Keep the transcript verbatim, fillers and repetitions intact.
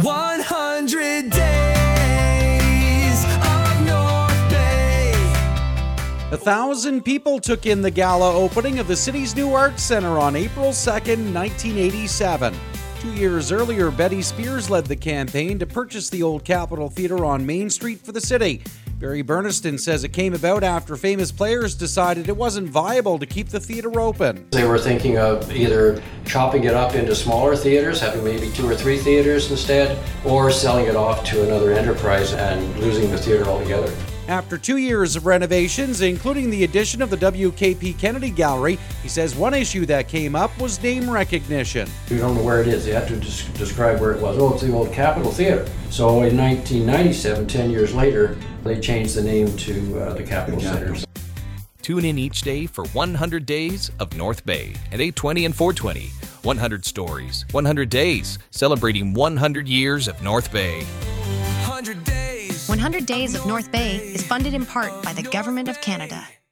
one hundred Days of North Bay. A thousand people took in the gala opening of the city's new arts center on April second, nineteen eighty-seven. Two years earlier, Betty Spears led the campaign to purchase the old Capitol Theatre on Main Street for the city. Barry Burniston says it came about after famous players decided it wasn't viable to keep the theatre open. They were thinking of either chopping it up into smaller theatres, having maybe two or three theatres instead, or selling it off to another enterprise and losing the theatre altogether. After two years of renovations, including the addition of the W K P Kennedy Gallery, he says one issue that came up was name recognition. We don't know where it is. They have to des- describe where it was. Oh, it's the old Capitol Theatre. So in nineteen ninety-seven, ten years later, they changed the name to uh, the Capitol Centre. Tune in each day for one hundred Days of North Bay at eight twenty and four twenty. one hundred stories, one hundred days, celebrating one hundred years of North Bay. one hundred Days. one hundred Days of North Bay is funded in part by the Government of Canada.